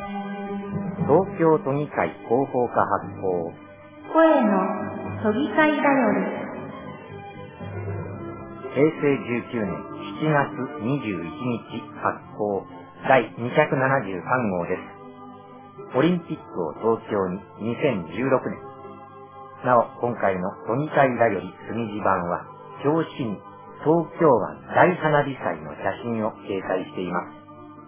東京都議会広報課発行、 声の都議会だより。 平成19年7月21日発行第273号です。オリンピックを東京に2016年。なお、今回の都議会だより隅地版は、表紙に東京湾大花火祭の写真を掲載しています。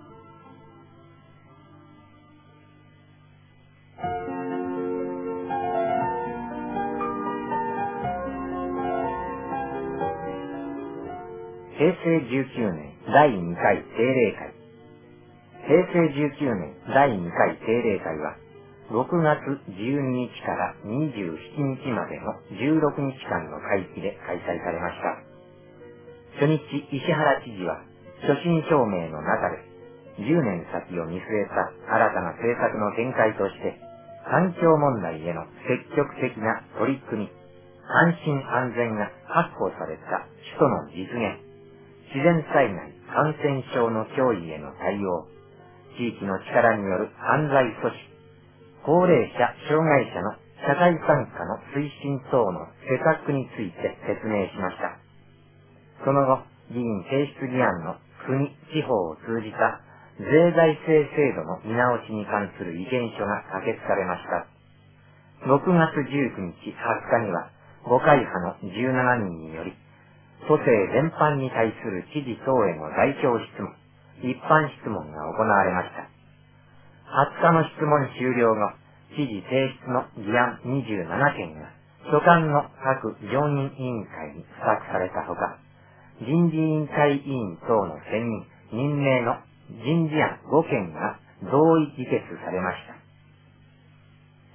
平成19年第2回定例会。平成19年第2回定例会は、6月12日から27日までの16日間の会期で開催されました。初日、石原知事は、所信表明の中で、10年先を見据えた新たな政策の展開として、環境問題への積極的な取り組み、安心安全が確保された首都の実現、自然災害、感染症の脅威への対応、地域の力による犯罪阻止、高齢者、障害者の社会参加の推進等の施策について説明しました。その後、議員提出議案の国、地方を通じた税財政制度の見直しに関する意見書が可決されました。6月19日、20日には、5会派の17人により、都政全般に対する知事等への代表質問、一般質問が行われました。20日の質問終了後、知事提出の議案27件が、所管の各常任委員会に付託されたほか、人事委員会委員等の選任、任命の人事案5件が同意議決されました。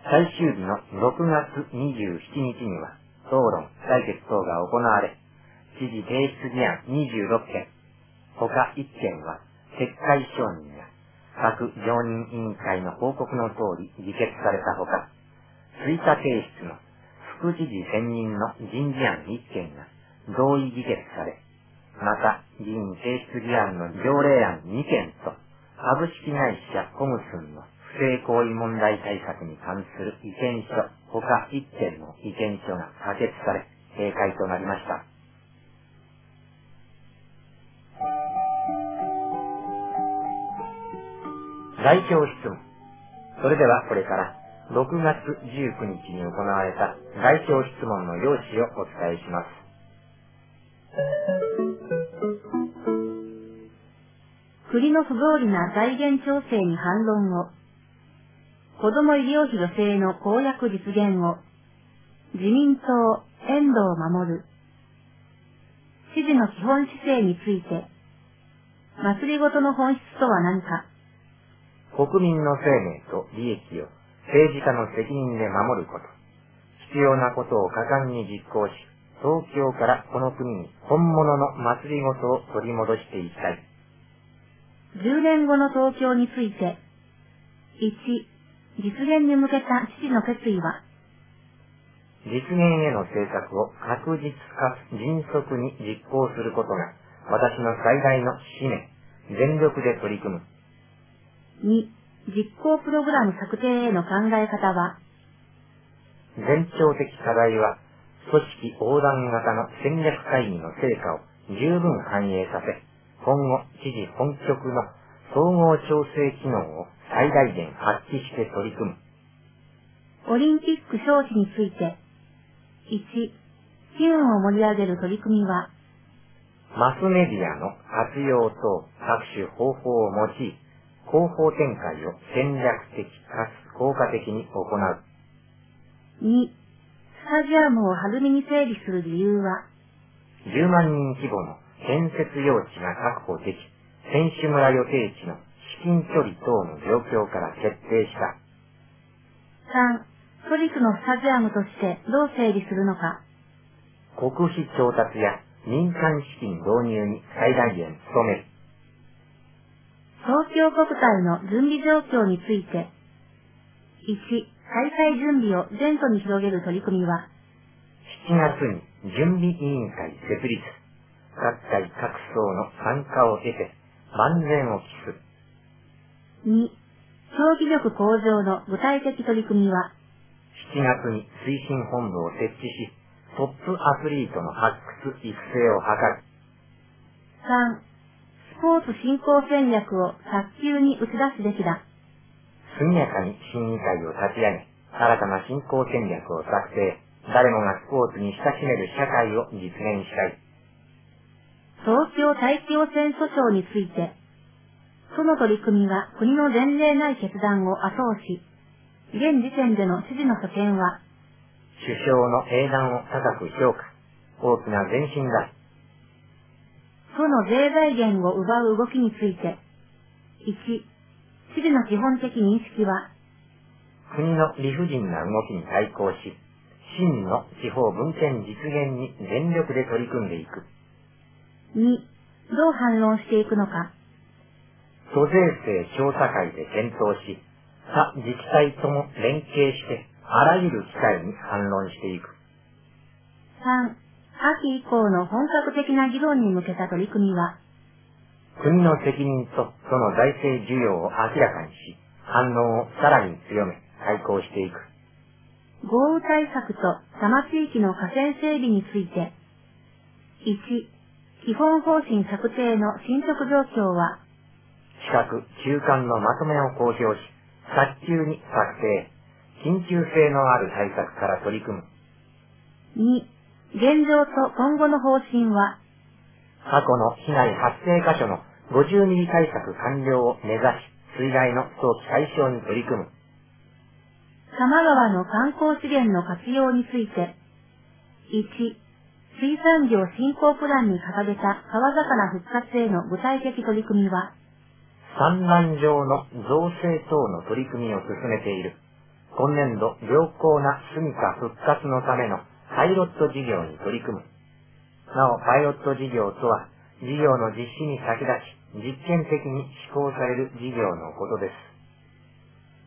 最終日の6月27日には、討論、採決等が行われ、知事提出議案26件、他1件は撤回承認や各常任委員会の報告の通り議決されたほか、追加提出の副知事選任の人事案1件が同意議決され、また議員提出議案の条例案2件と株式会社コムスンの不正行為問題対策に関する意見書他1件の意見書が可決され閉会となりました。代表質問。それではこれから6月19日に行われた代表質問の要旨をお伝えします。 国の不合理な財源調整に反論を、子ども医療費助成の公約実現を、自民党遠藤守。知事の基本姿勢について、祭りごとの本質とは何か。 国民の生命と利益を政治家の責任で守ること。必要なことを果敢に実行し、東京からこの国に本物の祭りごとを取り戻していきたい。 10年後の東京について、1、実現に向けた知事の決意は、 実現への政策を確実かつ迅速に実行することが私の最大の使命、全力で取り組む。 2、実行プログラム策定への考え方は、 前兆的課題は、組織横断型の戦略会議の成果を十分反映させ、今後、知事本局の総合調整機能を最大限発揮して取り組む。 オリンピック招致について、1、機運を盛り上げる取り組みは、 マスメディアの活用等各種方法を用い、広報展開を戦略的かつ効果的に行う。 2、スタジアムを晴海に整備する理由は、 10万人規模の建設用地が確保でき、選手村予定地の至近距離等の状況から決定した。 3、都立のスタジアムとしてどう整備するのか。 国費調達や民間資金導入に最大限努める。 東京国体の準備状況について、1、大会準備を全都に広げる取り組みは、 7月に準備委員会設立、各界各層の参加を得て万全を期す。 2、 競技力向上の具体的取り組みは、 7月に推進本部を設置し、トップアスリートの発掘育成を図る。 3、スポーツ振興戦略を早急に打ち出すべきだ。 速やかに審議会を立ち上げ、新たな振興戦略を策定、誰もがスポーツに親しめる社会を実現したい。 東京大気汚染訴訟について、その取り組みが国の前例ない決断を後押し、現時点での知事の所見は、 首相の英断を高く評価、大きな前進だ。 その税財源を奪う動きについて、1、知事の基本的認識は、 国の理不尽な動きに対抗し、真の地方分権実現に全力で取り組んでいく。 2、どう反論していくのか。 租税制調査会で検討し、他自治体とも連携して、あらゆる機会に反論していく。 3、秋以降の本格的な議論に向けた取り組みは、 国の責任とその財政需要を明らかにし、反論をさらに強め、対抗していく。 豪雨対策と多摩地域の河川整備について、1、基本方針策定の進捗状況は、 近く中間のまとめを公表し、早急に策定、緊急性のある対策から取り組む。 2、現状と今後の方針は、 過去の被害発生箇所の50ミリ対策完了を目指し、水害の早期解消に取り組む。 多摩川の観光資源の活用について、1、水産業振興プランに掲げた川魚復活への具体的取り組みは、 産卵場の造成等の取り組みを進めている。今年度良好な住処復活のためのパイロット事業に取り組む。なお、パイロット事業とは、事業の実施に先立ち、実験的に施行される事業のことです。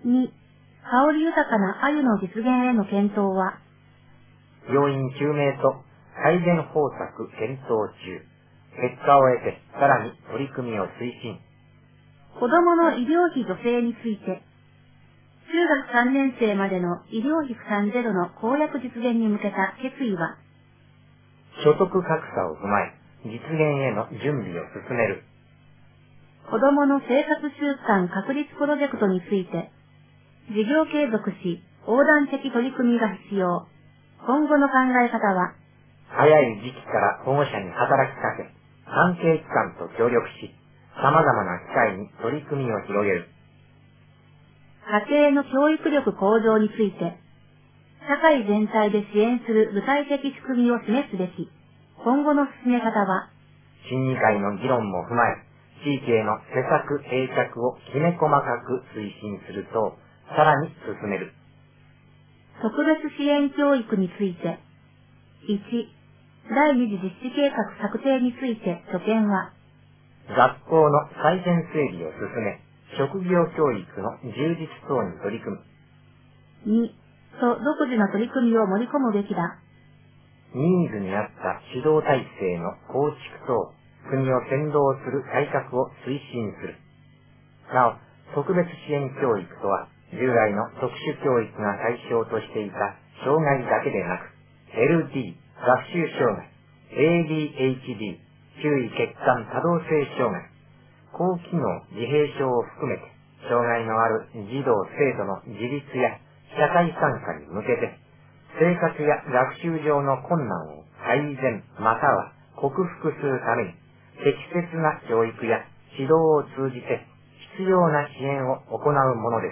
2、香り豊かな鮎の実現への検討は、 要因究明と改善方策検討中。結果を得て、さらに取り組みを推進。 子供の医療費助成について、中学3年生までの医療費負担ゼロの公約実現に向けた決意は、 所得格差を踏まえ、実現への準備を進める。 子供の生活習慣確立プロジェクトについて、事業継続し、横断的取り組みが必要。今後の考え方は、 早い時期から保護者に働きかけ、関係機関と協力し、様々な機会に取り組みを広げる。 家庭の教育力向上について、社会全体で支援する具体的仕組みを示すべき。今後の進め方は、 審議会の議論も踏まえ、地域への施策定着をきめ細かく推進すると、さらに進める。 特別支援教育について、1、第二次実施計画策定について所見は、 学校の再編整備を進め、職業教育の充実等に取り組む。 2、と独自の取り組みを盛り込むべきだ。 ニーズに合った指導体制の構築等、国を先導する改革を推進する。なお、特別支援教育とは、従来の特殊教育が対象としていた障害だけでなく、LD、学習障害、ADHD、注意欠陥多動性障害、高機能自閉症を含めて、障害のある児童生徒の自立や社会参加に向けて、生活や学習上の困難を改善または克服するために、適切な教育や指導を通じて必要な支援を行うものです。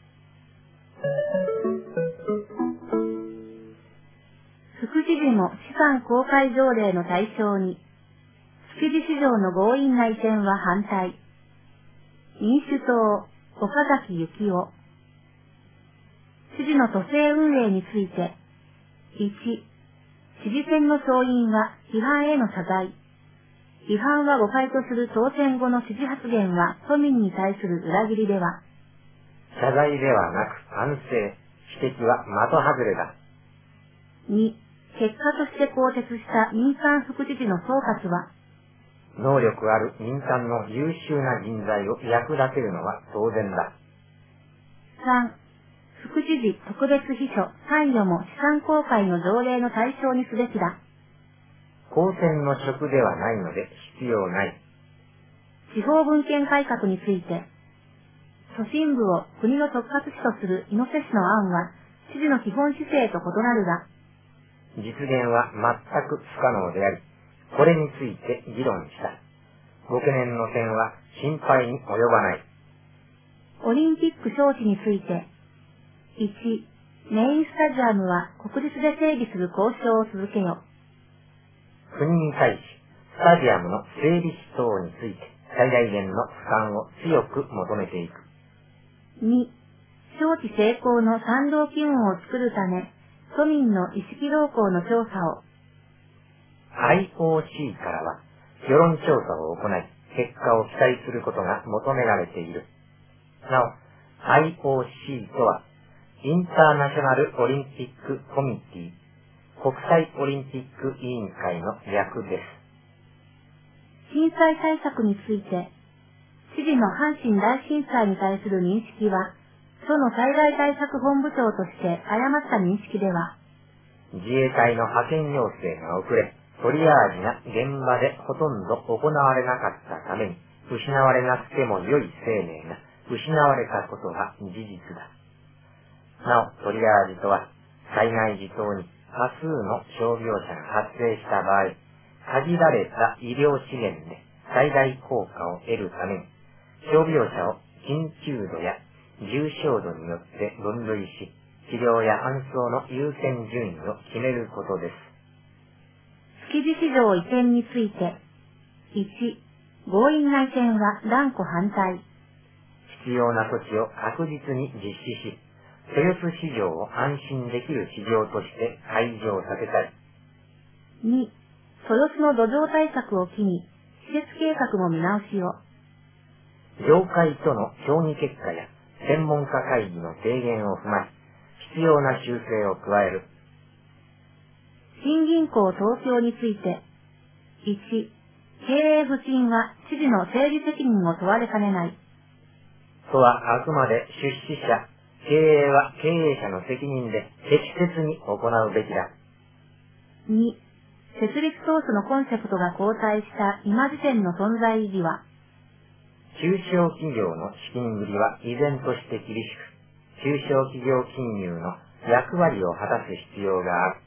副知事も資産公開条例の対象に、築地市場の強引な移転は反対。民主党、岡崎幸夫。知事の都政運営について、1、知事選の勝因は批判への謝罪。批判は誤解とする当選後の支持発言は都民に対する裏切りでは、 謝罪ではなく反省、指摘は的外れだ。 2、結果として更迭した民間副知事の総括は、 能力ある民間の優秀な人材を役立てるのは当然だ。 3、副知事特別秘書参与も資産公開の条例の対象にすべきだ。 公選の職ではないので必要ない。 地方分権改革について、都心部を国の特轄市とする猪瀬市の案は、知事の基本姿勢と異なるが、 実現は全く不可能であり、これについて議論した。ご懸念の点は心配に及ばない。 オリンピック招致について、1、メインスタジアムは国立で整備する交渉を続けよ。 国に対し、スタジアムの整備費等について最大限の負担を強く求めていく。 2、招致成功の賛同機運を作るため、都民の意識動向の調査を。 IOC からは、世論調査を行い、結果を期待することが求められている。なお、IOC とは、インターナショナルオリンピックコミティ、国際オリンピック委員会の略です。 震災対策について、知事の阪神大震災に対する認識は、都の災害対策本部長として誤った認識では、 自衛隊の派遣要請が遅れ、トリアージが現場でほとんど行われなかったために、失われなくても良い生命が失われたことが事実だ。なお、トリアージとは、災害時等に多数の傷病者が発生した場合、限られた医療資源で最大効果を得るために、傷病者を緊急度や重症度によって分類し、治療や搬送の優先順位を決めることです。 築地市場移転について、1、強引な移転は断固反対。 必要な措置を確実に実施し、豊洲市場を安心できる市場として開場させたい。 2、豊洲の土壌対策を機に、施設計画も見直しを。 業界との協議結果や専門家会議の提言を踏まえ、必要な修正を加える。 新銀行東京について、1、経営不振は知事の政治責任を問われかねない。 都はあくまで出資者、経営は経営者の責任で適切に行うべきだ。 2、設立当初のコンセプトが後退した今時点の存在意義は、 中小企業の資金繰りは依然として厳しく、中小企業金融の役割を果たす必要がある。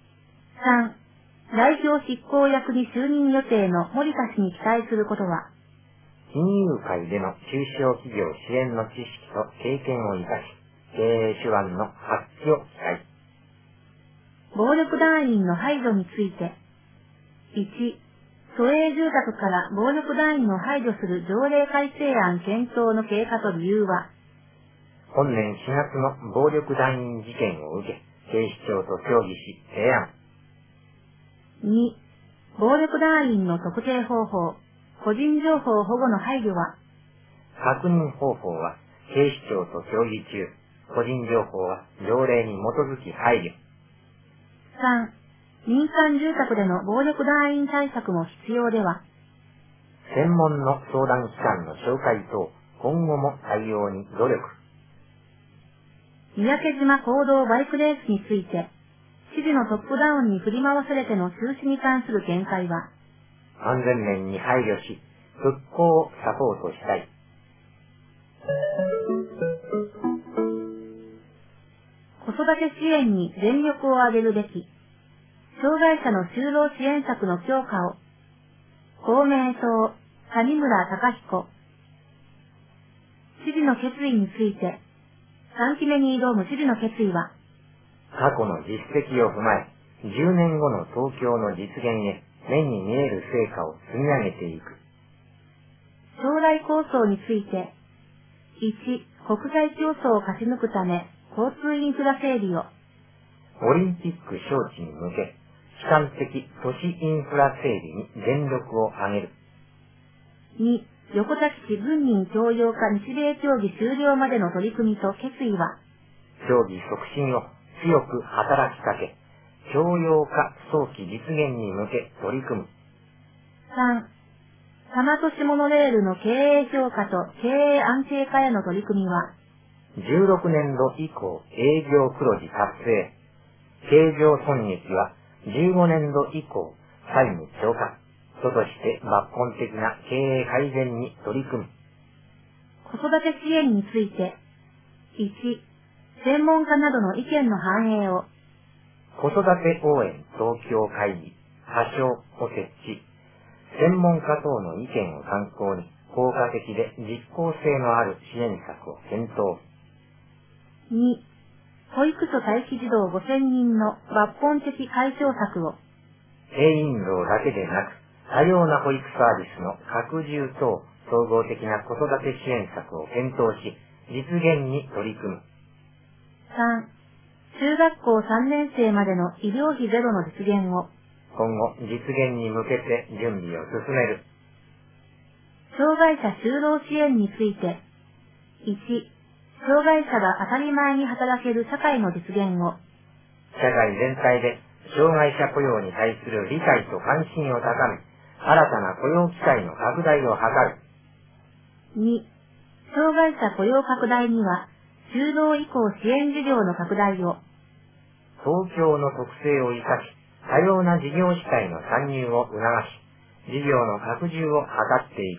3、代表執行役に就任予定の森田氏に期待することは、 金融界での中小企業支援の知識と経験を生かし、経営手腕の発揮を期待。 暴力団員の排除について、1、都営住宅から暴力団員を排除する条例改正案検討の経過と理由は、 本年4月の暴力団員事件を受け、警視庁と協議し提案。 2、暴力団員の特定方法、個人情報保護の配慮は、 確認方法は警視庁と協議中、個人情報は条例に基づき配慮。 3、民間住宅での暴力団員対策も必要では、 専門の相談機関の紹介等、今後も対応に努力。 三宅島公道バイクレースについて、知事のトップダウンに振り回されての中止に関する見解は、 安全面に配慮し、復興をサポートしたい。 子育て支援に全力を挙げるべき、障害者の就労支援策の強化を、公明党、谷村貴彦。知事の決意について、3期目に挑む知事の決意は、 過去の実績を踏まえ、10年後の東京の実現へ、目に見える成果を積み上げていく。 将来構想について、1、国際競争を勝ち抜くため、交通インフラ整備を。 オリンピック招致に向け、基幹的都市インフラ整備に全力を挙げる。 2、横田基地軍民共用化日米協議終了までの取り組みと決意は、 協議促進を強く働きかけ、共用化早期実現に向け取り組む。 3、多摩都市モノレールの経営評価と経営安定化への取り組みは、 16年度以降営業黒字達成。経常損益は15年度以降債務超過。として抜本的な経営改善に取り組む。 子育て支援について、1、専門家などの意見の反映を。 子育て応援東京会議、破傷を設置。専門家等の意見を参考に、効果的で実効性のある支援策を検討。 2、保育所待機児童5000人の抜本的解消策を。 低員労だけでなく、多様な保育サービスの拡充等総合的な子育て支援策を検討し、実現に取り組む。 3、中学校3年生までの医療費ゼロの実現を。 今後、実現に向けて準備を進める。 障害者就労支援について、1、障害者が当たり前に働ける社会の実現を。 社会全体で障害者雇用に対する理解と関心を高め、新たな雇用機会の拡大を図る。 2、障害者雇用拡大には、就労移行支援事業の拡大を。 東京の特性を生かし、多様な事業主体の参入を促し、事業の拡充を図っていく。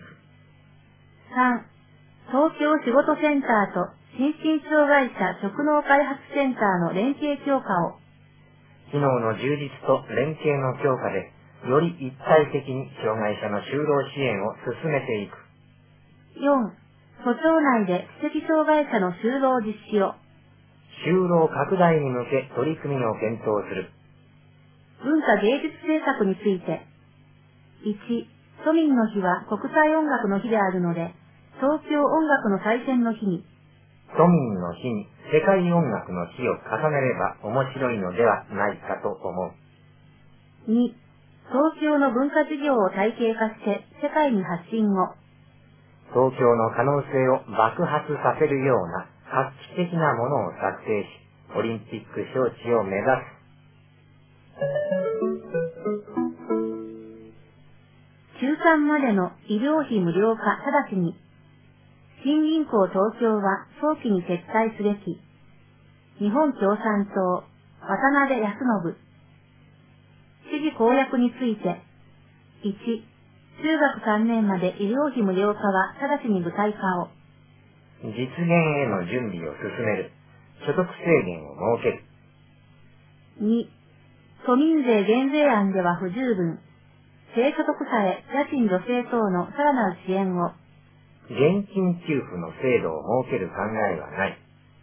3、東京仕事センターと心身障害者職能開発センターの連携強化を。 機能の充実と連携の強化で、より一体的に障害者の就労支援を進めていく。 4、都庁内で知的障害者の就労実施を。 就労拡大に向け取り組みを検討する。 文化芸術政策について、1、都民の日は国際音楽の日であるので、東京音楽の祭典の日に。 都民の日に世界音楽の日を重ねれば面白いのではないかと思う。 2、東京の文化事業を体系化して世界に発信を。 東京の可能性を爆発させるような画期的なものを作成し、オリンピック招致を目指す。 中3までの医療費無料化直ちに。新銀行東京は早期に撤退すべき。日本共産党、渡辺康信。指示公約について。1、中学3年まで医療費無料化は直ちに具体化を。 実現への準備を進める。所得制限を設ける。 2、都民税減税案では不十分。低所得者へ家賃助成等のさらなる支援を。 現金給付の制度を設ける考えはない。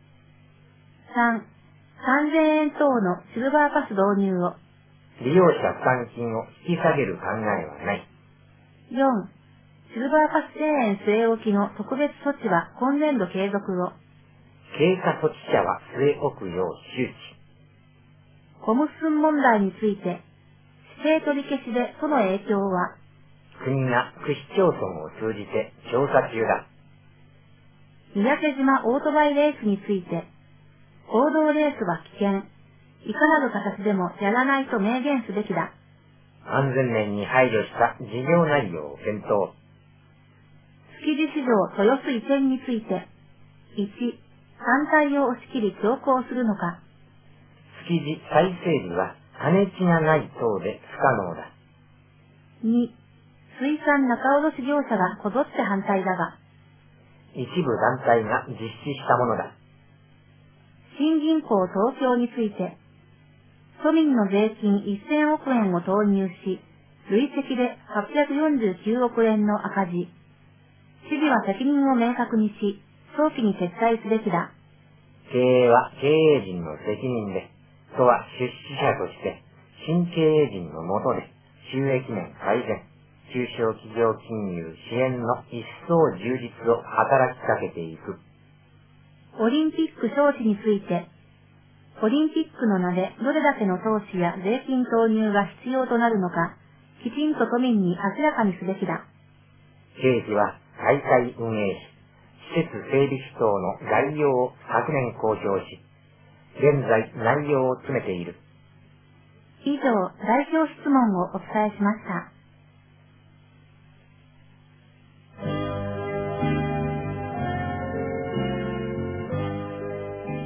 3、3000円等のシルバーパス導入を。 利用者負担金を引き下げる考えはない。 4、シルバーパス1000円据え置きの特別措置は今年度継続を。 経過措置者は据え置くよう周知。 コムスン問題について、指定取り消しでその影響は。 国が区市町村を通じて調査中だ。 三宅島オートバイレースについて、公道レースは危険。いかなる形でもやらないと明言すべきだ。 安全面に配慮した事業内容を検討。 築地市場豊洲移転について、1、反対を押し切り強行するのか。 築地再整備は種地がない等で不可能だ。 2、水産仲卸業者がこぞって反対だが、 一部団体が実施したものだ。 新銀行東京について、都民の税金1000億円を投入し、累積で849億円の赤字。知事は責任を明確にし、早期に撤退すべきだ。 経営は経営陣の責任で、都は出資者として新経営陣の下で収益面改善、中小企業金融支援の一層充実を働きかけていく。 オリンピック招致について、オリンピックの名でどれだけの投資や税金投入が必要となるのか、きちんと都民に明らかにすべきだ。 経費は大会運営費、施設整備費等の概要を昨年公表し、現在内容を詰めている。 以上、代表質問をお伝えしました。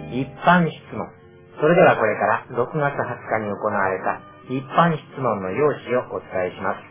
一般質問。それではこれから6月20日に行われた一般質問の要旨をお伝えします。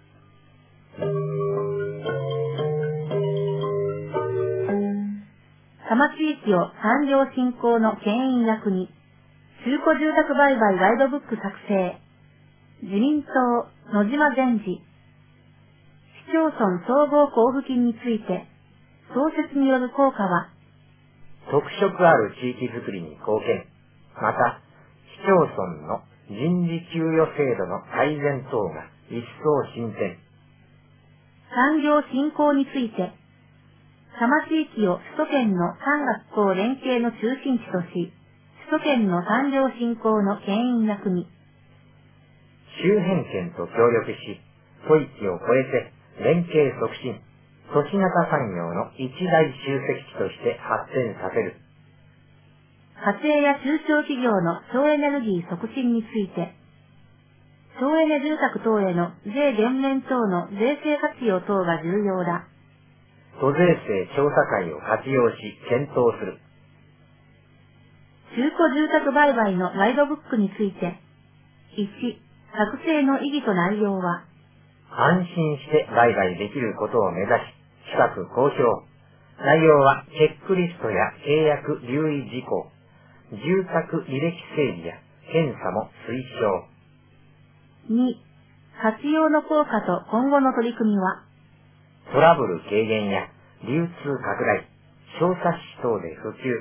多摩地域を産業振興の牽引役に、中古住宅売買ガイドブック作成、自民党野島善治、市町村総合交付金について、創設による効果は、 特色ある地域づくりに貢献、また、市町村の人事給与制度の改善等が一層進展。 産業振興について、多摩地域を首都圏の産学校連携の中心地とし、首都圏の産業振興の牽引役に、 周辺県と協力し、都域を超えて連携促進、都市型産業の一大集積地として発展させる。 家庭や中小企業の省エネルギー促進について、省エネ住宅等への税減免等の税制活用等が重要だ。 都税制調査会を活用し検討する。 中古住宅売買のガイドブックについて、1、作成の意義と内容は、 安心して売買できることを目指し、近く公表。内容はチェックリストや契約留意事項、住宅履歴整理や検査も推奨。 2、活用の効果と今後の取り組みは、 トラブル軽減や流通拡大、小冊子等で普及。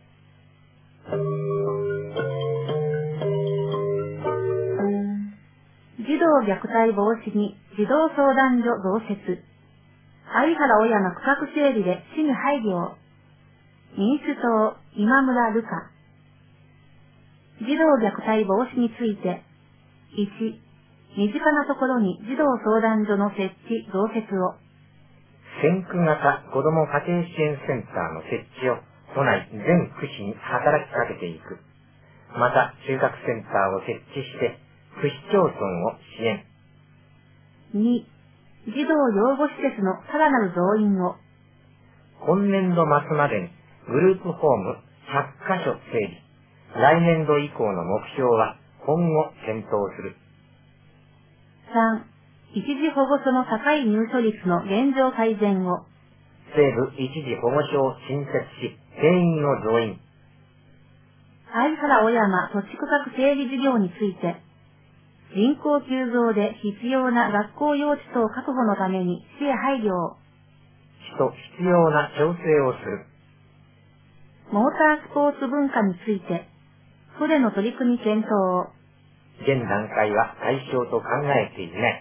児童虐待防止に児童相談所増設。相原親の区画整理で市に配慮を。民主党今村瑠香。児童虐待防止について、1、身近なところに児童相談所の設置増設を。 先駆型子ども家庭支援センターの設置を都内全区市に働きかけていく。また中核センターを設置して区市町村を支援。 2、児童養護施設のさらなる増員を。 今年度末までにグループホーム100カ所整備。来年度以降の目標は今後検討する。 3、一時保護所の高い入所率の現状改善を。 西部一時保護所を新設し、定員を増員。 相原小山土地区画整備事業について、人口急増で必要な学校用地等確保のために市へ配慮を。 市と必要な調整をする。 モータースポーツ文化について、都での取り組み検討を。 現段階は対象と考えていない。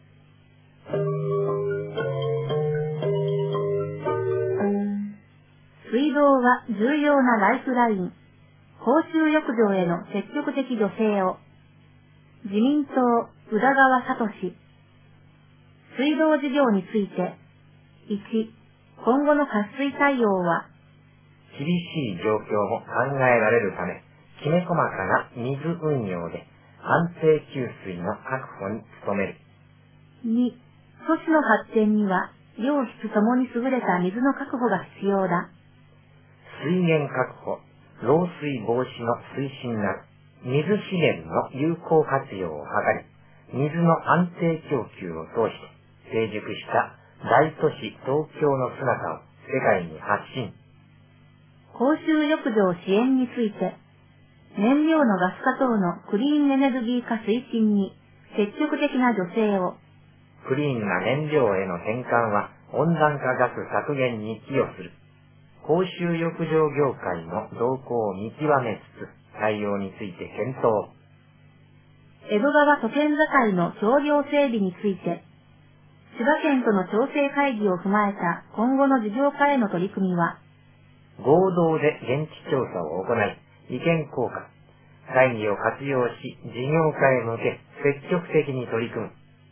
水道は重要なライフライン。公衆浴場への積極的助成を。自民党宇田川聡。水道事業について、1、今後の渇水対応は、 厳しい状況も考えられるため、きめ細かな水運用で安定給水の確保に努める。 2、都市の発展には、良質ともに優れた水の確保が必要だ。 水源確保、漏水防止の推進など、水資源の有効活用を図り、水の安定供給を通して成熟した大都市東京の姿を世界に発信。 公衆浴場支援について、燃料のガス化等のクリーンエネルギー化推進に積極的な助成を。 クリーンな燃料への転換は温暖化ガス削減に寄与する。公衆浴場業界の動向を見極めつつ、対応について検討。 江戸川都県境の橋梁整備について、千葉県との調整会議を踏まえた今後の事業化への取り組みは、 合同で現地調査を行い、意見交換、会議を活用し、事業化へ向け積極的に取り組む。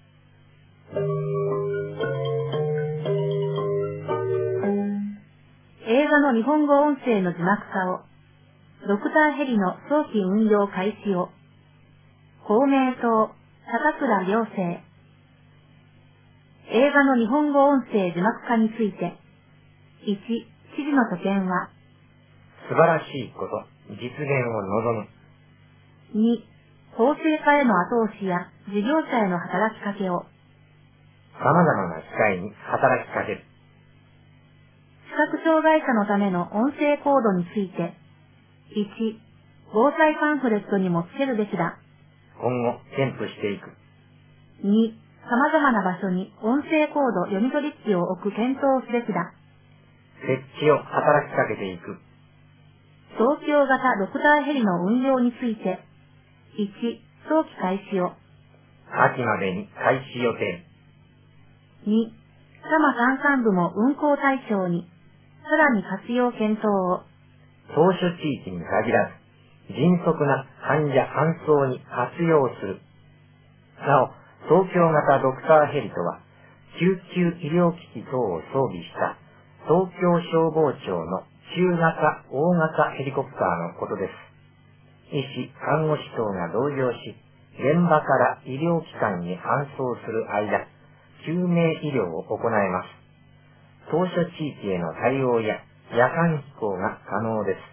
映画の日本語音声の字幕化を、ドクターヘリの早期運用開始を、公明党、高倉良生。映画の日本語音声字幕化について、1、知事の所見は、 素晴らしいこと、実現を望む。 2、法制化への後押しや事業者への働きかけを。 様々な機会に働きかける。 視覚障害者のための音声コードについて。1、防災パンフレットにもつけるべきだ。 今後、添付していく。 2、様々な場所に音声コード読み取り機を置く検討をすべきだ。 設置を働きかけていく。 東京型ドクターヘリの運用について。1、早期開始を。 秋までに開始予定。 2、多摩山間部も運行対象に、さらに活用検討を。 当初地域に限らず、迅速な患者搬送に活用する。なお、東京型ドクターヘリとは、救急医療機器等を装備した東京消防庁の中型、大型ヘリコプターのことです。医師、看護師等が同乗し、現場から医療機関に搬送する間、救命医療を行います。当初地域への対応や夜間飛行が可能です。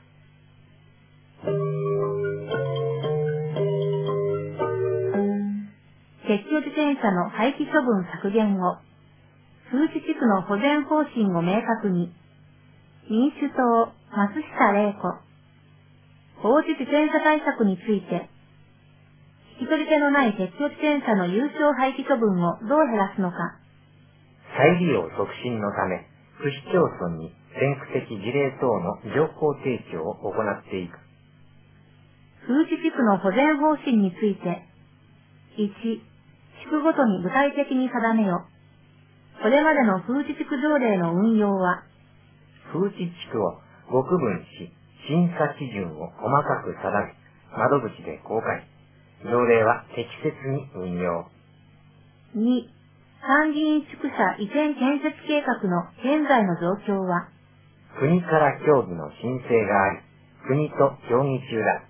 撤去自転車の廃棄処分削減を。風致地区の保全方針を明確に。民主党、松下玲子。放置自転車対策について。引き取り手のない撤去自転車の有償廃棄処分をどう減らすのか。 再利用促進のため、区市町村に先駆的事例等の情報提供を行っていく。 風致地区の保全方針について。1、地区ごとに具体的に定めよ。これまでの風致地区条例の運用は、 風致地区を5区分し、審査基準を細かく定め、窓口で公開。条例は適切に運用。 2、参議院宿舎移転建設計画の現在の状況は、 国から協議の申請があり、国と協議中だ。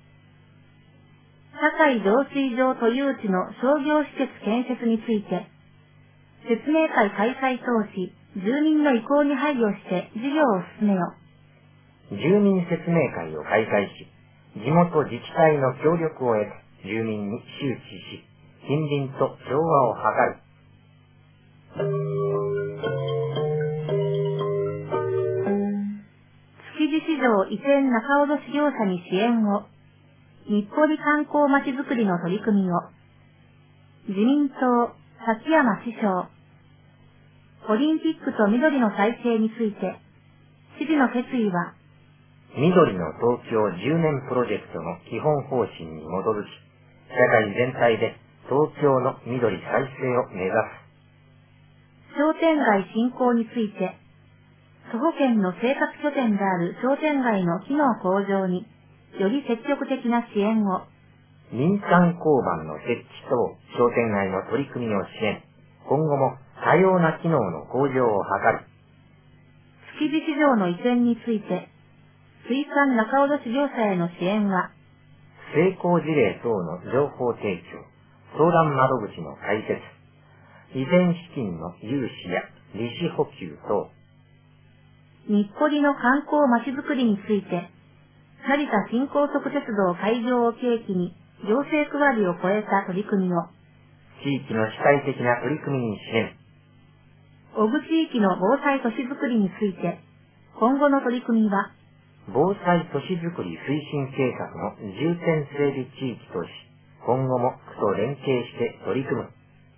堺浄水場都有地の商業施設建設について、説明会開催当時、住民の意向に配慮して事業を進めよ。 住民説明会を開催し、地元自治体の協力を得て住民に周知し、近隣と調和を図る。 築地市場移転仲卸業者に支援を。日暮里観光まちづくりの取り組みを。自民党、崎山師匠。オリンピックと緑の再生について、知事の決意は、 緑の東京10年プロジェクトの基本方針に基づき、社会全体で東京の緑再生を目指す。 商店街振興について、徒歩圏の生活拠点である商店街の機能向上に、より積極的な支援を。 民間交番の設置等商店街の取り組みを支援。今後も多様な機能の向上を図る。 築地市場の移転について、水産仲卸業者への支援は、 成功事例等の情報提供、相談窓口の開設、移転資金の融資や利子補給等。 日暮里の観光まちづくりについて、成田新高速鉄道開業を契機に行政区割りを超えた取り組みを。 地域の主体的な取り組みに支援。 小具地域の防災都市づくりについて、今後の取り組みは、 防災都市づくり推進計画の重点整備地域とし、今後も区と連携して取り組む。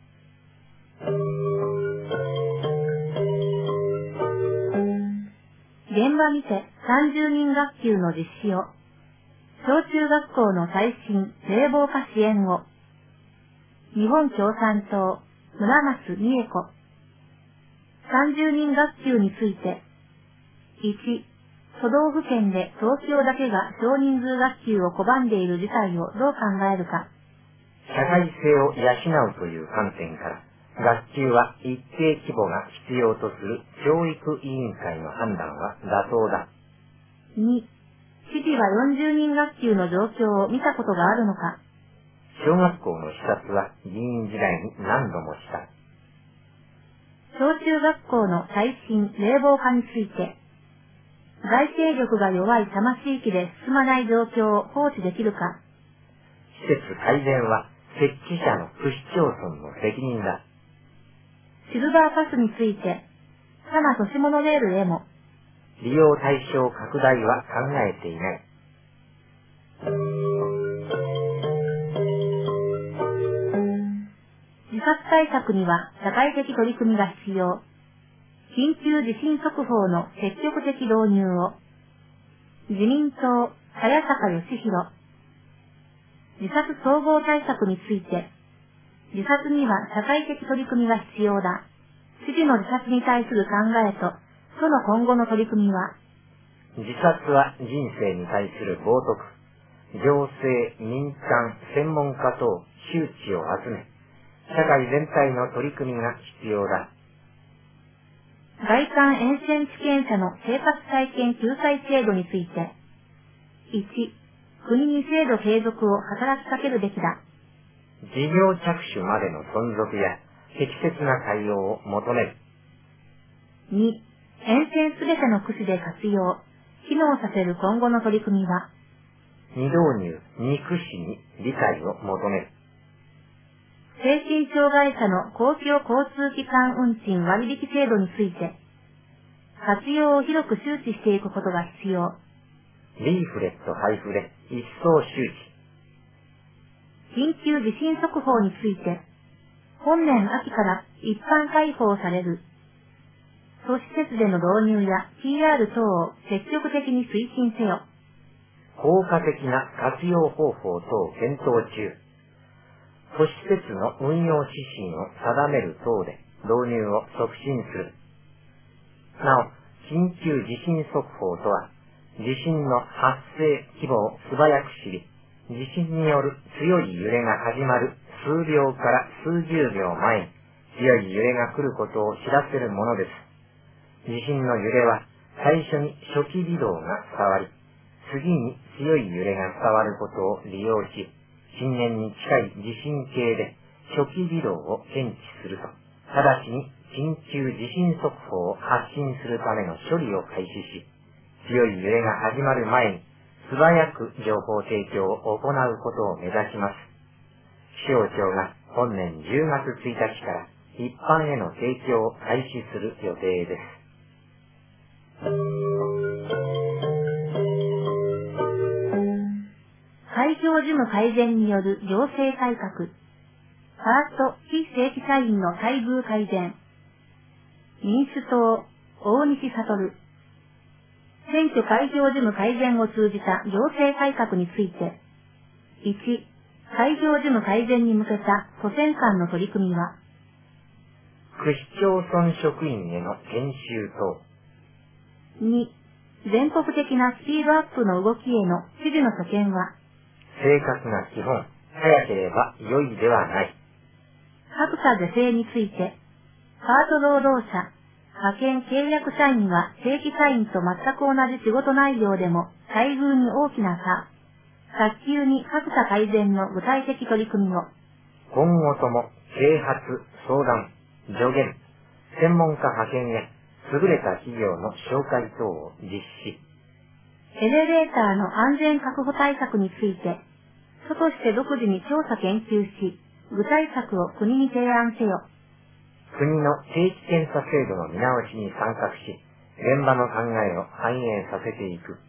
現場にて30人学級の実施を。小中学校の耐震・冷房化支援を。日本共産党、村松美恵子。30人学級について。1、都道府県で東京だけが少人数学級を拒んでいる事態をどう考えるか。 社会性を養うという観点から、学級は一定規模が必要とする教育委員会の判断は妥当だ。 2、知事は40人学級の状況を見たことがあるのか。 小学校の視察は議員時代に何度もした。 小中学校の耐震・冷房化について、 財政力が弱い多摩地域で進まない状況を放置できるか。 施設改善は設置者の区市町村の責任だ。 シルバーパスについて、多摩都市モノレールへも、 利用対象拡大は考えていない。 自殺対策には社会的取り組みが必要。緊急地震速報の積極的導入を。自民党、早坂義弘。自殺総合対策について、自殺には社会的取り組みが必要だ。知事の自殺に対する考えと、その今後の取り組みは、 自殺は人生に対する冒涜。行政、民間、専門家等、周知を集め、社会全体の取り組みが必要だ。 外観沿線地権者の生活再建救済制度について、1、国に制度継続を働きかけるべきだ。 事業着手までの存続や適切な対応を求める。 2、沿線すべての区市で活用、機能させる今後の取り組みは、 未導入、2区市に理解を求める。 精神障害者の公共交通機関運賃割引制度について、活用を広く周知していくことが必要。 リーフレット配布で一層周知。緊急地震速報について、本年秋から一般開放される。都市施設での導入や PR 等を積極的に推進せよ。 効果的な活用方法等検討中。都市施設の運用指針を定める等で導入を促進する。なお、緊急地震速報とは、地震の発生規模を素早く知り、地震による強い揺れが始まる数秒から数十秒前に強い揺れが来ることを知らせるものです。地震の揺れは最初に初期微動が伝わり、次に強い揺れが伝わることを利用し、震源に近い地震計で初期微動を検知すると、直ちに緊急地震速報を発信するための処理を開始し、強い揺れが始まる前に素早く情報提供を行うことを目指します。気象庁が本年10月1日から一般への提供を開始する予定です。 開業事務改善による行政改革。パート非正規社員の待遇改善。民主党、大西悟。選挙開業事務改善を通じた行政改革について。1、開業事務改善に向けた都選間の取り組みは、 区市町村職員への研修等。 2、全国的なスピードアップの動きへの指示の所見は、 正確な基本、早ければ良いではない。 格差是正について、パート労働者、派遣契約社員は正規社員と全く同じ仕事内容でも待遇に大きな差。早急に格差改善の具体的取り組みを。 今後とも啓発、相談、助言、専門家派遣や優れた企業の紹介等を実施。 エレベーターの安全確保対策について、都として独自に調査研究し、具体策を国に提案せよ。 国の定期検査制度の見直しに参画し、現場の考えを反映させていく。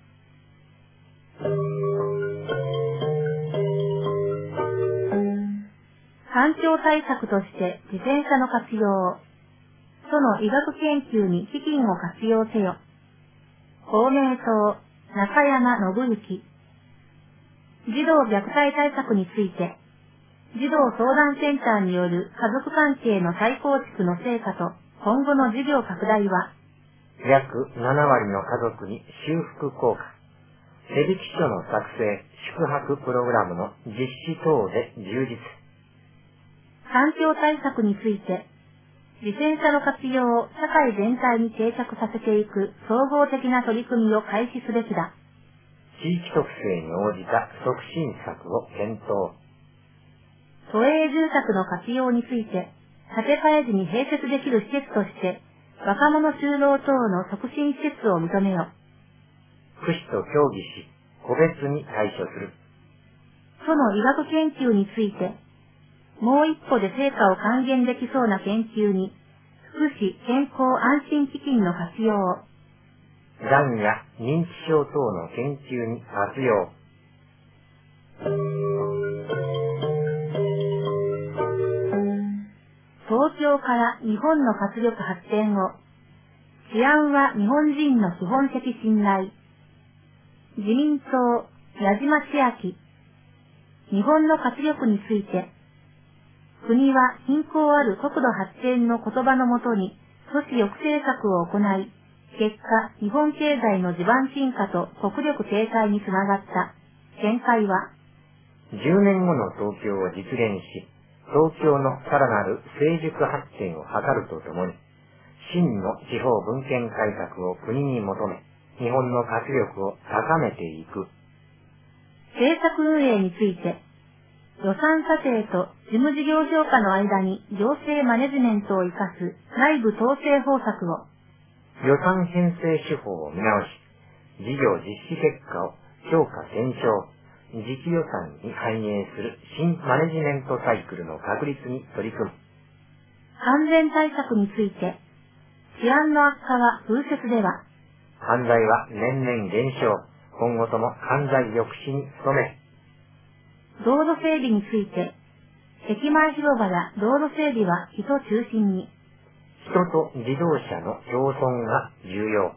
環境対策として自転車の活用を。都の医学研究に基金を活用せよ。公明党、中山信之。児童虐待対策について、児童相談センターによる家族関係の再構築の成果と今後の事業拡大は、 約7割の家族に修復効果。手引き書の作成、宿泊プログラムの実施等で充実。 環境対策について、自転車の活用を社会全体に定着させていく総合的な取り組みを開始すべきだ。 地域特性に応じた促進策を検討。 都営住宅の活用について、建て替え時に併設できる施設として、若者就労等の促進施設を認めよ。 区市と協議し、個別に対処する。 都の医学研究について、もう一歩で成果を還元できそうな研究に、福祉健康安心基金の活用を、 がんや認知症等の研究に活用。 東京から日本の活力発展を、治安は日本人の基本的信頼。自民党、矢島千秋。日本の活力について、国は貧困ある国土発展の言葉のもとに都市抑制策を行い、結果、日本経済の地盤沈下と国力低下につながった。見解は、 10年後の東京を実現し、東京のさらなる成熟発展を図るとともに、真の地方分権改革を国に求め、日本の活力を高めていく。 政策運営について、予算査定と事務事業評価の間に行政マネジメントを生かす内部統制方策を、 予算編成手法を見直し、事業実施結果を評価検証、次期予算に反映する新マネジメントサイクルの確立に取り組む。 安全対策について、治安の悪化は風説では、 犯罪は年々減少、今後とも犯罪抑止に努める。 道路整備について、駅前広場や道路整備は人中心に、 人と自動車の共存が重要。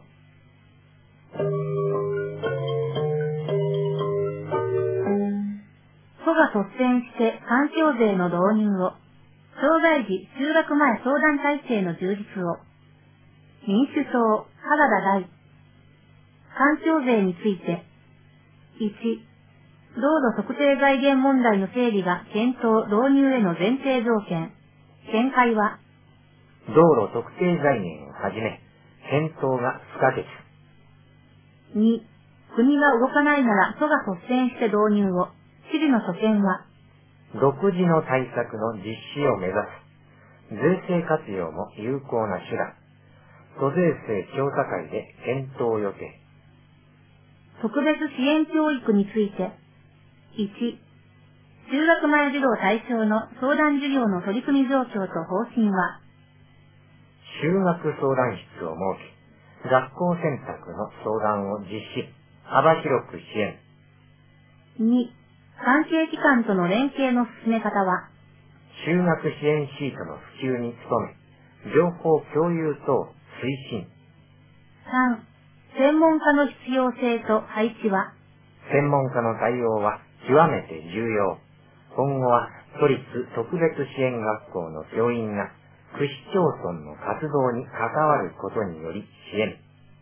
都が率先して環境税の導入を、障害児就学前相談体制の充実を、民主党、原田大。環境税について、1、道路特定財源問題の整理が検討導入への前提条件。見解は、 道路特定財源をはじめ、検討が不可欠。 2、国が動かないなら都が率先して導入を。知事の所見は、 独自の対策の実施を目指す。税制活用も有効な手段。都税制調査会で検討予定。 特別支援教育について、1、就学前児童対象の相談授業の取り組み状況と方針は、 就学相談室を設け、学校選択の相談を実施、幅広く支援。 2、関係機関との連携の進め方は、 就学支援シートの普及に努め、情報共有等推進。 3、専門家の必要性と配置は、 専門家の対応は極めて重要。今後は都立特別支援学校の教員が区市町村の活動に関わることにより支援。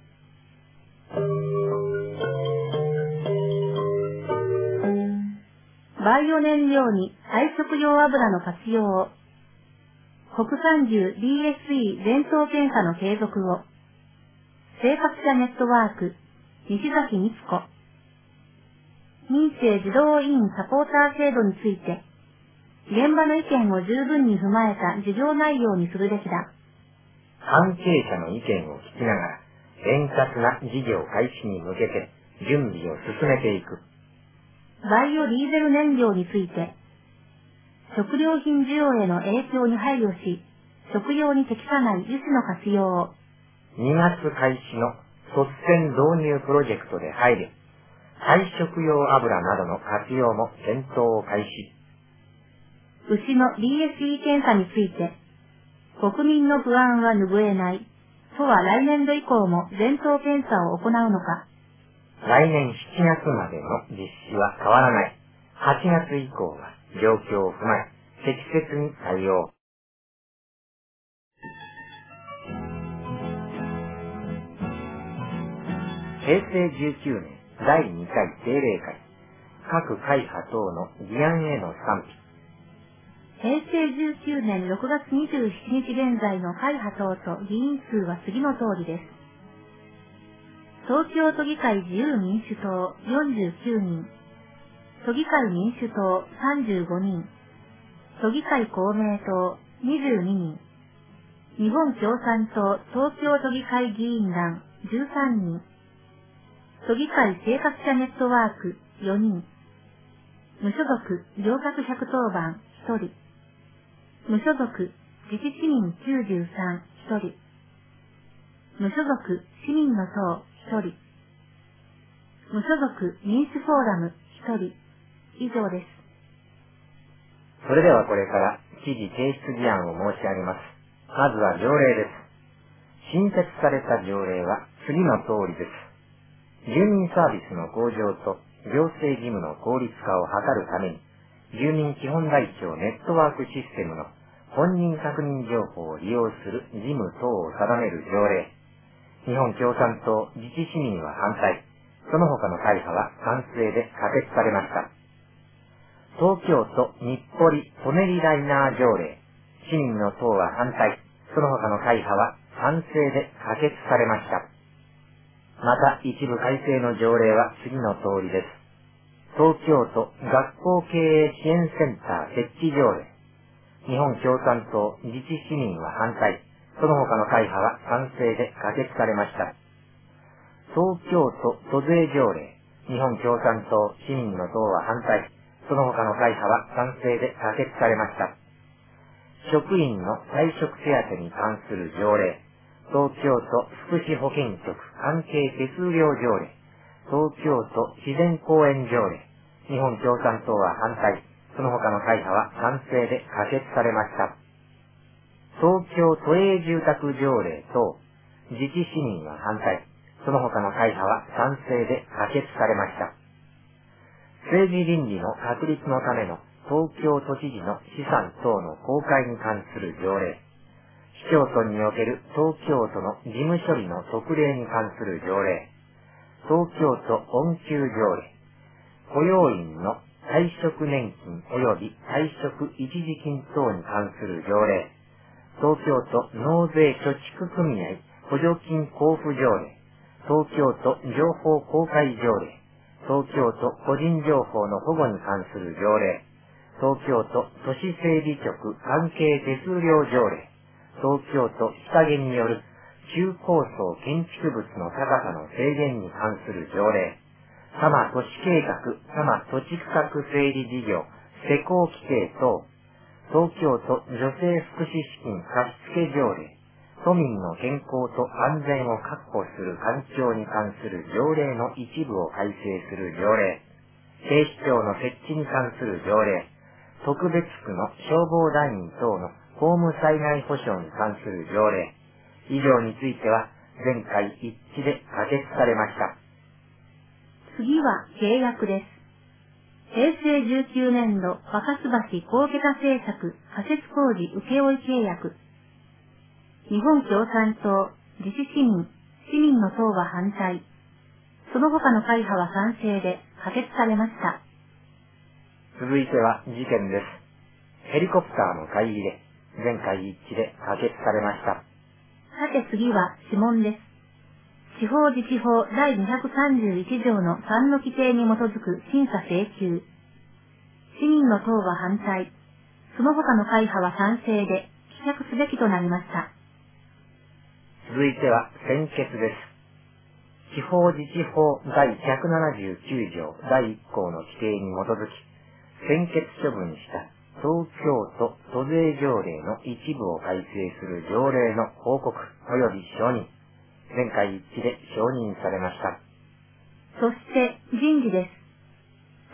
バイオ燃料に菜食用油の活用を、国産牛 DSE 全頭検査の継続を、生活者ネットワーク、西崎光子、民生児童委員サポーター制度について、現場の意見を十分に踏まえた事業内容にするべきだ。 関係者の意見を聞きながら、円滑な事業開始に向けて準備を進めていく。 バイオディーゼル燃料について、食料品需要への影響に配慮し、食用に適さない油脂の活用を、 2月開始の率先導入プロジェクトで配慮、配食用油などの活用も検討を開始。 牛の DSE 検査について、国民の不安は拭えない。都は来年度以降も全頭検査を行うのか。 来年7月までの実施は変わらない。8月以降は状況を踏まえ、適切に対応。平成19年第2回定例会。各会派等の議案への賛否。 平成19年6月27日現在の会派等と議員数は次の通りです。東京都議会自由民主党49人、都議会民主党35人、都議会公明党22人、日本共産党東京都議会議員団13人、 都議会生活者ネットワーク4人。無所属行革110番1人。無所属自治市民93 1人。無所属市民の党1人。無所属民主フォーラム1人。以上です。 それではこれから知事提出議案を申し上げます。まずは条例です。新設された条例は次の通りです。住民サービスの向上と行政事務の効率化を図るために、住民基本台帳ネットワークシステムの本人確認情報を利用する事務等を定める条例。日本共産党自治市民は反対、その他の会派は賛成で可決されました。東京都日暮里舎人ライナー条例。市民の党は反対、その他の会派は賛成で可決されました。また一部改正の条例は次の通りです。東京都学校経営支援センター設置条例。日本共産党自治市民は反対、その他の会派は賛成で可決されました。東京都都税条例。日本共産党市民の党は反対、その他の会派は賛成で可決されました。職員の退職手当に関する条例。東京都福祉保健局関係手数料条例。東京都自然公園条例。日本共産党は反対、その他の会派は賛成で可決されました。東京都営住宅条例等、自治市民は反対、その他の会派は賛成で可決されました。政治倫理の確立のための東京都知事の資産等の公開に関する条例。市町村における東京都の事務処理の特例に関する条例。東京都恩給条例。雇用員の退職年金及び退職一時金等に関する条例。東京都納税貯蓄組合補助金交付条例。東京都情報公開条例。東京都個人情報の保護に関する条例。東京都都市整備局関係手数料条例。東京都下毛による中高層建築物の高さの制限に関する条例。多摩都市計画、多摩土地区画整理事業、施工規定等。東京都女性福祉資金貸付条例。都民の健康と安全を確保する環境に関する条例の一部を改正する条例。警視庁の設置に関する条例。特別区の消防団員等の公務災害保障に関する条例。以上については全会一致で可決されました。 次は契約です。平成19年度若洲橋高桁政策仮設工事請負契約。日本共産党自治市民、市民の党は反対。その他の会派は賛成で可決されました。 続いては事件です。ヘリコプターの会議で全会一致で可決されました。 さて次は諮問です。地方自治法第231条の3の規定に基づく審査請求。市民の党は反対。その他の会派は賛成で棄却すべきとなりました。 続いては専決です。地方自治法第179条第1項の規定に基づき、専決処分した東京都都税条例の一部を改正する条例の報告及び承認。全会一致で承認されました。 そして人事です。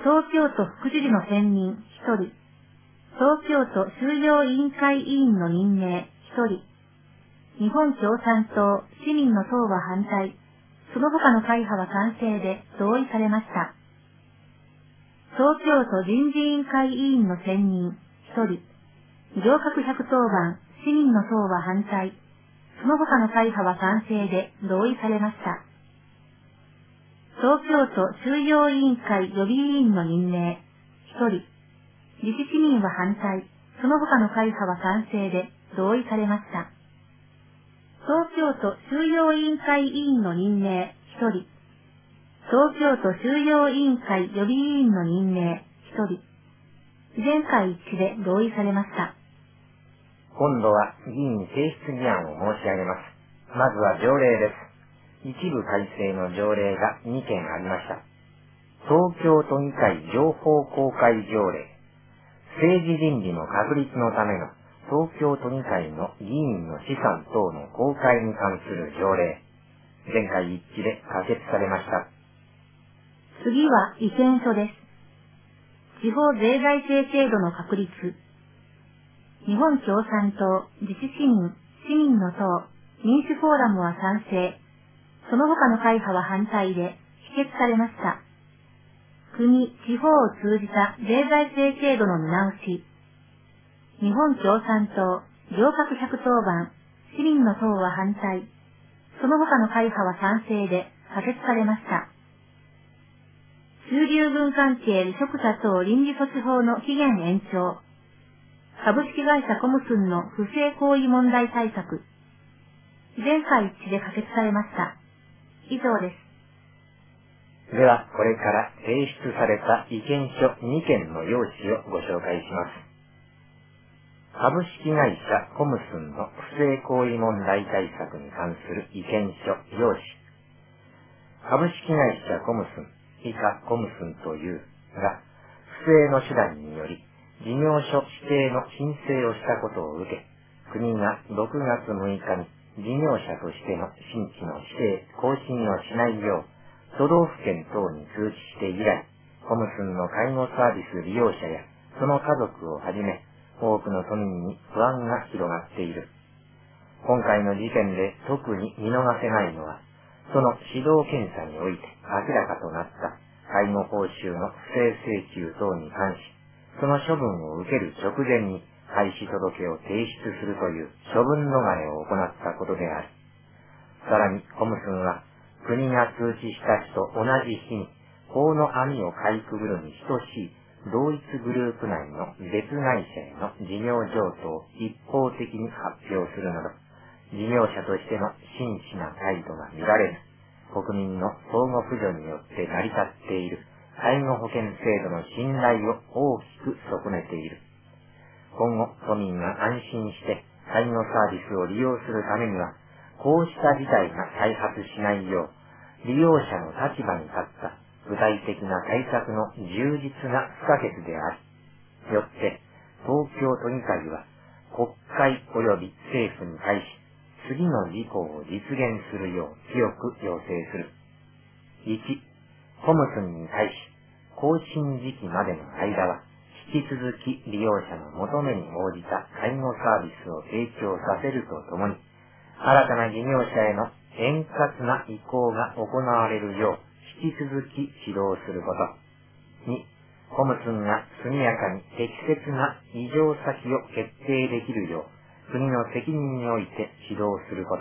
東京都副知事の選任1人。東京都収容委員会委員の任命1人。日本共産党市民の党は反対。その他の会派は賛成で同意されました。東京都人事委員会委員の選任1人。行革110番市民の党は反対。その他の会派は賛成で同意されました。東京都収容委員会予備委員の任命1人。自治市民は反対。その他の会派は賛成で同意されました。東京都収容委員会委員の任命1人。東京都収容委員会予備委員の任命1人。全会一致で同意されました。 今度は議員提出議案を申し上げます。まずは条例です。 一部改正の条例が2件ありました。東京都議会情報公開条例、政治倫理の確立のための東京都議会の議員の資産等の公開に関する条例、全会一致で可決されました。 次は意見書です。地方税財政制度の確立。日本共産党、自治市民、市民の党、民主フォーラムは賛成。その他の会派は反対で否決されました。国、地方を通じた税財政制度の見直し。日本共産党、行革110番、市民の党は反対。その他の会派は賛成で可決されました。中流分関係離職者等倫理措置法の期限延長。株式会社コムスンの不正行為問題対策。全会一致で可決されました。以上です。 では、これから提出された意見書2件の要旨をご紹介します。株式会社コムスンの不正行為問題対策に関する意見書要旨。株式会社コムスン、以下コムスンというが、不正の手段により、事業所指定の申請をしたことを受け、国が6月6日に事業者としての新規の指定更新をしないよう、都道府県等に通知して以来、コムスンの介護サービス利用者やその家族をはじめ、多くの都民に不安が広がっている。今回の事件で特に見逃せないのは、その指導検査において明らかとなった介護報酬の不正請求等に関し、その処分を受ける直前に廃止届を提出するという処分逃れを行ったことである。さらにコムスンは国が通知した日と同じ日に法の網をかいくぐるに等しい同一グループ内の別会社への事業譲渡を一方的に発表するなど、事業者としての真摯な態度が見られず、国民の相互扶助によって成り立っている介護保険制度の信頼を大きく損ねている。今後、都民が安心して介護サービスを利用するためには、こうした事態が再発しないよう、利用者の立場に立った具体的な対策の充実が不可欠であり、よって、東京都議会は国会及び政府に対し、次の事項を実現するよう強く要請する。1、コムスンに対し、更新時期までの間は、引き続き利用者の求めに応じた介護サービスを提供させるとともに、新たな事業者への円滑な移行が行われるよう引き続き指導すること。2、コムスンが速やかに適切な移譲先を決定できるよう国の責任において指導すること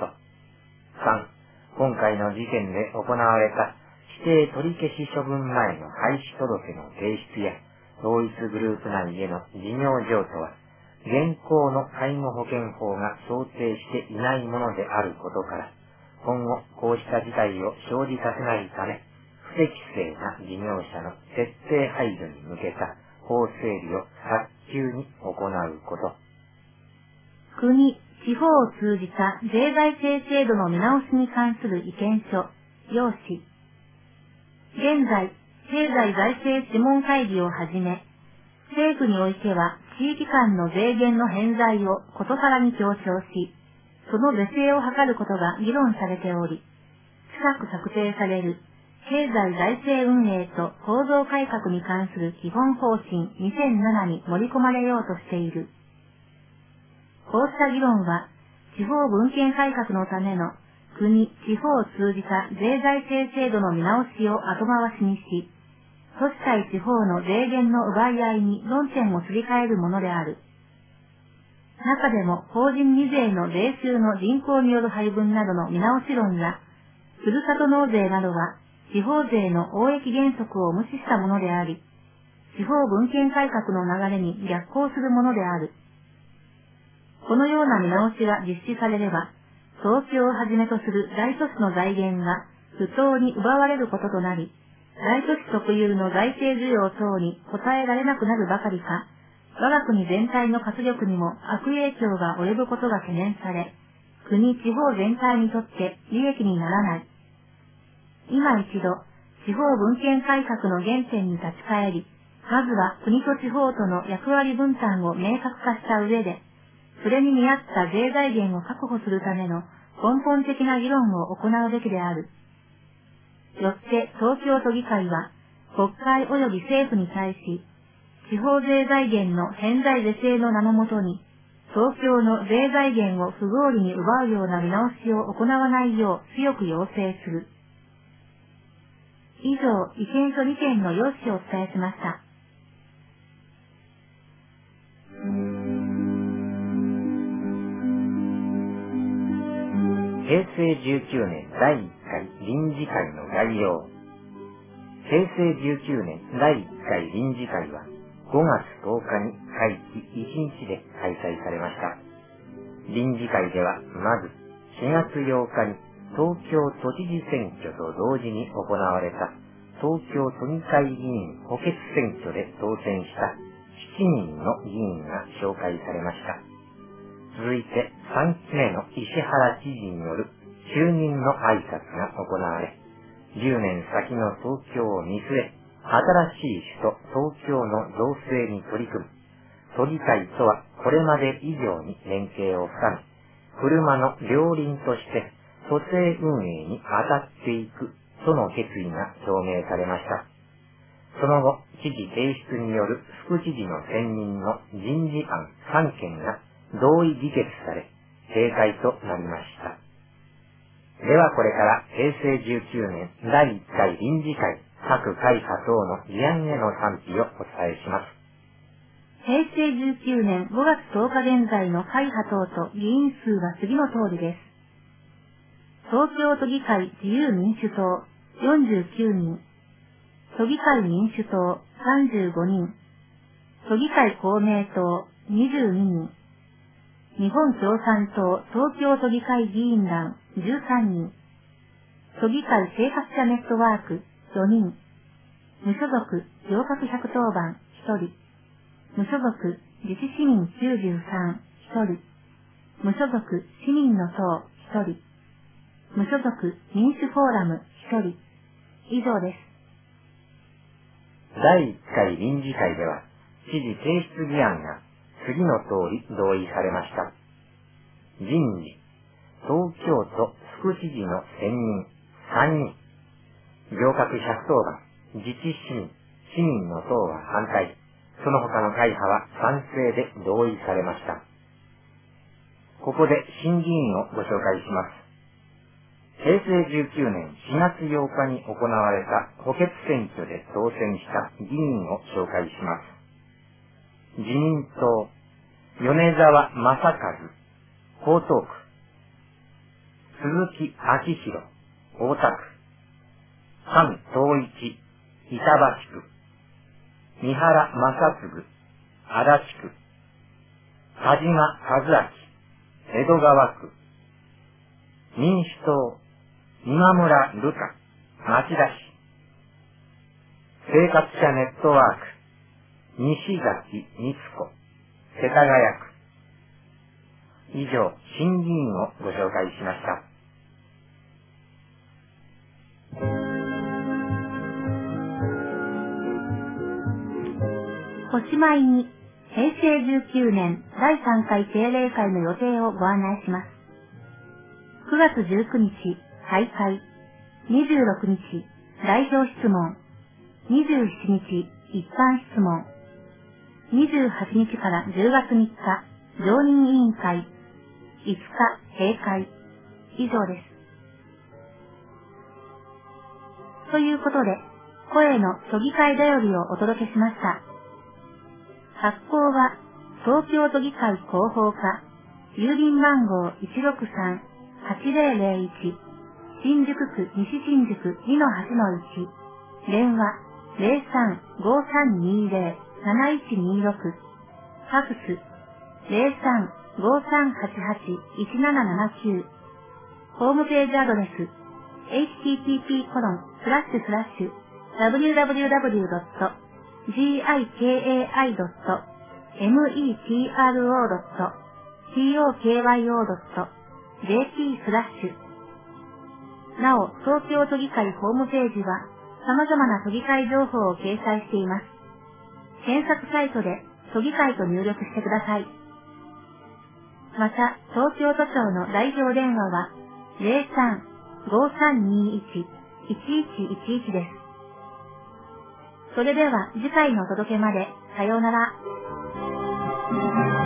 。3、今回の事件で行われた指定取り消し処分前の廃止届の提出や同一グループ内への事業譲渡は現行の介護保険法が想定していないものであることから、今後こうした事態を生じさせないため、不適正な事業者の徹底排除に向けた法整備を早急に行うこと。 国、地方を通じた税財政制度の見直しに関する意見書、要旨。現在、経済財政諮問会議をはじめ、政府においては地域間の税源の偏在をことさらに強調し、その是正を図ることが議論されており、近く策定される経済財政運営と構造改革に関する基本方針2007に盛り込まれようとしている。こうした議論は、地方分権改革のための国、地方を通じた税財政制度の見直しを後回しにし、都市対地方の税源の奪い合いに論点をすり替えるものである。中でも法人二税の税収の人口による配分などの見直し論や、ふるさと納税などは地方税の応益原則を無視したものであり、地方分権改革の流れに逆行するものである。このような見直しが実施されれば、東京をはじめとする大都市の財源が不当に奪われることとなり、大都市特有の財政需要等に応えられなくなるばかりか、我が国全体の活力にも悪影響が及ぶことが懸念され、国地方全体にとって利益にならない、 今一度、地方分権改革の原点に立ち返り、まずは国と地方との役割分担を明確化した上で、それに見合った税財源を確保するための根本的な議論を行うべきである。よって東京都議会は、国会及び政府に対し、地方税財源の偏在是正の名のもとに、東京の税財源を不合理に奪うような見直しを行わないよう強く要請する。以上、意見書2点の要旨をお伝えしました。 平成19年第1回臨時会の概要。平成19年第1回臨時会は5月10日に会期1日で開催されました。臨時会ではまず4月8日に東京都知事選挙と同時に行われた東京都議会議員補欠選挙で当選した7人の議員が紹介されました。続いて3期目の石原知事による就任の挨拶が行われ、10年先の東京を見据え、新しい首都東京の造成に取り組む。都議会とはこれまで以上に連携を深め、車の両輪として都政運営に当たっていくとの決意が表明されました。その後、知事提出による副知事の選任の人事案3件が同意議決され、閉会となりました。ではこれから平成19年第1回臨時会各会派等の議案への賛否をお伝えします。 平成19年5月10日現在の会派等と議員数は次の通りです。東京都議会自由民主党49人、都議会民主党35人、都議会公明党22人、日本共産党東京都議会議員団13人、都議会生活者ネットワーク4人、無所属行革110番1人、無所属自治市民93、1人、無所属市民の党1人、無所属民主フォーラム1人、以上です。 第1回臨時会では、知事提出議案が次の通り同意されました。人事、東京都副知事の選任3人、行革110番、自治市民、市民の党は反対、その他の会派は賛成で同意されました。ここで新議員をご紹介します。平成19年4月8日に行われた補欠選挙で当選した議員を紹介します。自民党、米沢正和、江東区。鈴木明宏、大田区。反統一、板橋区。三原正嗣、足立区。田島和明、江戸川区。民主党、今村瑠香、町田市。生活者ネットワーク、西崎光子、世田谷区。以上、新議員をご紹介しました。 おしまいに、平成19年第3回定例会の予定をご案内します。9月19日、開会。26日、代表質問。27日、一般質問。28日から10月3日、常任委員会。5日、閉会。以上です。ということで、声の都議会だよりをお届けしました。発行は、東京都議会広報課、郵便番号 163-8001、新宿区西新宿2-8-1、電話 03-5320-7126、ファクス 03-5388-1779、ホームページアドレス http://www.gikai.metro.tokyo.jp/ なお、東京都議会ホームページは、様々な都議会情報を掲載しています。検索サイトで、都議会と入力してください。また、東京都庁の代表電話は、03-5321-1111です。それでは次回のお届けまで、さようなら。